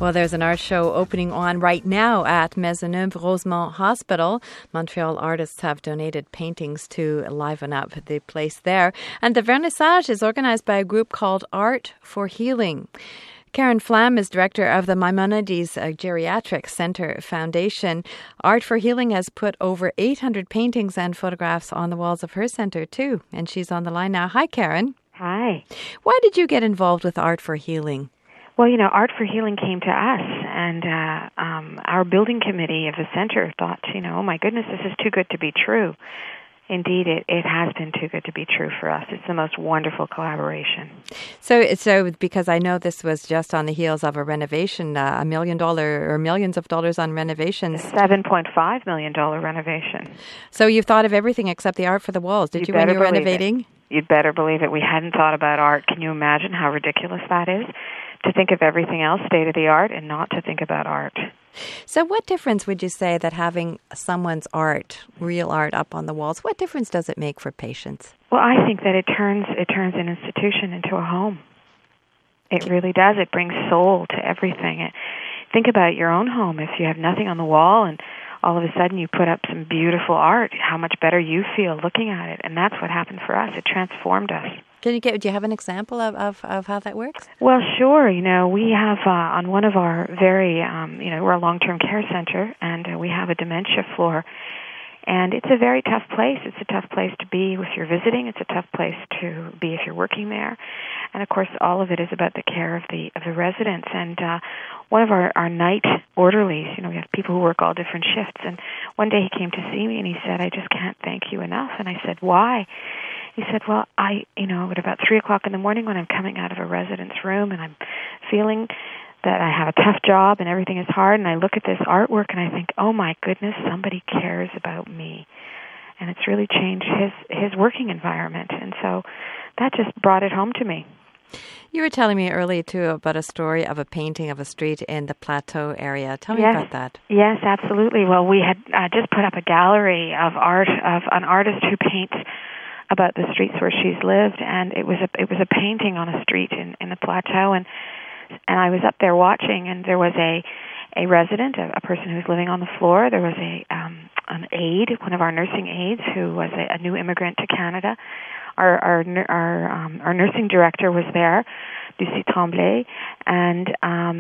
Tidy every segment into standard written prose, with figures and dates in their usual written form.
Well, there's an art show opening on right now at Maisonneuve-Rosemont Hospital. Montreal artists have donated paintings to liven up the place there. And the vernissage is organized by a group called Art for Healing. Karen Flam is director of the Maimonides Geriatric Center Foundation. Art for Healing has put over 800 paintings and photographs on the walls of her center, too. And she's on the line now. Hi, Karen. Hi. Why did you get involved with Art for Healing? Well, Art for Healing came to us, and our building committee of the center thought, oh my goodness, this is too good to be true. Indeed, it has been too good to be true for us. It's the most wonderful collaboration. So because I know this was just on the heels of a renovation, $1 million or millions of dollars on renovations. A $7.5 million renovation. So you've thought of everything except the art for the walls, did you when you were renovating? You'd better believe it. We hadn't thought about art. Can you imagine how ridiculous that is? To think of everything else state-of-the-art and not to think about art. So what difference would you say that having someone's art, real art up on the walls, what difference does it make for patients? Well, I think that it turns an institution into a home. It really does. It brings soul to everything. Think about your own home. If you have nothing on the wall and all of a sudden you put up some beautiful art, how much better you feel looking at it. And that's what happened for us. It transformed us. Do you have an example of how that works? Well, sure. We have on one of our very, we're a long-term care center, and we have a dementia floor. And it's a very tough place. It's a tough place to be if you're visiting. It's a tough place to be if you're working there. And, of course, all of it is about the care of the residents. And one of our night orderlies, we have people who work all different shifts. And one day he came to see me and he said, "I just can't thank you enough." And I said, "Why?" He said, "Well, at about 3 o'clock in the morning when I'm coming out of a resident's room and I'm feeling that I have a tough job and everything is hard, and I look at this artwork and I think, oh my goodness, somebody cares about me." And it's really changed his working environment. And so that just brought it home to me. You were telling me earlier, too, about a story of a painting of a street in the Plateau area. Tell me about that. Yes, absolutely. Well, we had just put up a gallery of art of an artist who paints about the streets where she's lived, and it was a painting on a street in the Plateau, and I was up there watching, and there was a resident, a person who was living on the floor. There was an aide, one of our nursing aides, who was a new immigrant to Canada. Our nursing director was there, Lucie Tremblay, and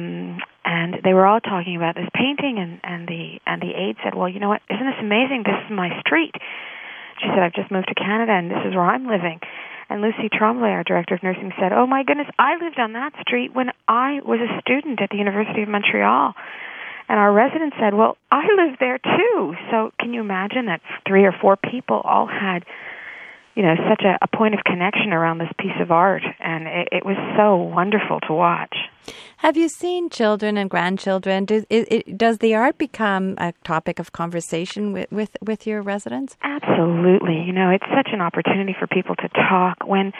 they were all talking about this painting, and the aide said, "Well, you know what? Isn't this amazing? This is my street." She said, "I've just moved to Canada, and this is where I'm living." And Lucie Tremblay, our director of nursing, said, "Oh, my goodness, I lived on that street when I was a student at the University of Montreal." And our resident said, "Well, I lived there, too." So can you imagine that 3 or 4 people all had, such a point of connection around this piece of art, and it was so wonderful to watch. Have you seen children and grandchildren? Does the art become a topic of conversation with your residents? Absolutely. It's such an opportunity for people to talk. When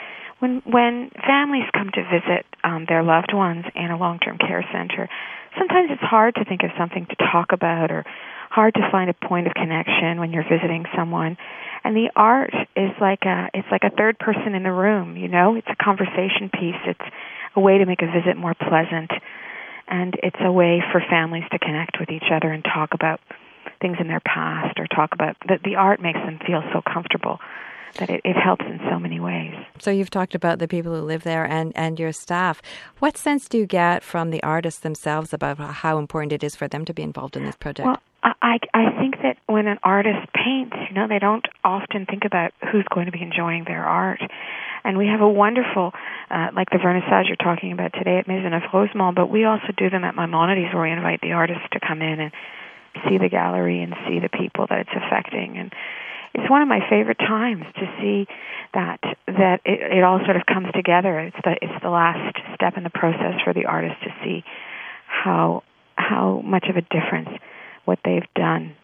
families come to visit their loved ones in a long-term care center, sometimes it's hard to think of something to talk about or hard to find a point of connection when you're visiting someone. And the art is like a third person in the room, It's a conversation piece. It's a way to make a visit more pleasant. And it's a way for families to connect with each other and talk about things in their past or talk about the art makes them feel so comfortable that it helps in so many ways. So you've talked about the people who live there and your staff. What sense do you get from the artists themselves about how important it is for them to be involved in this project? Well, I think that when an artist paints, they don't often think about who's going to be enjoying their art. And we have a wonderful, like the vernissage you're talking about today at Maisonneuve-Rosemont, but we also do them at Maimonides, where we invite the artists to come in and see the gallery and see the people that it's affecting. And it's one of my favorite times to see that it all sort of comes together. It's the last step in the process for the artist to see how much of a difference what they've done.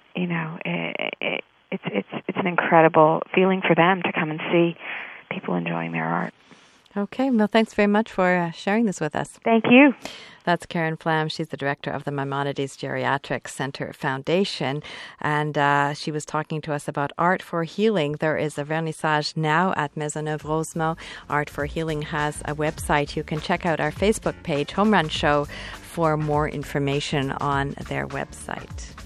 It's an incredible feeling for them to come and see people enjoying their art. Okay, well, thanks very much for sharing this with us. Thank you. That's Karen Flam. She's the director of the Maimonides Geriatric Center Foundation, and she was talking to us about Art for Healing. There is a vernissage now at Maisonneuve-Rosemont. Art for Healing has a website. You can check out our Facebook page, Home Run Show, for more information on their website.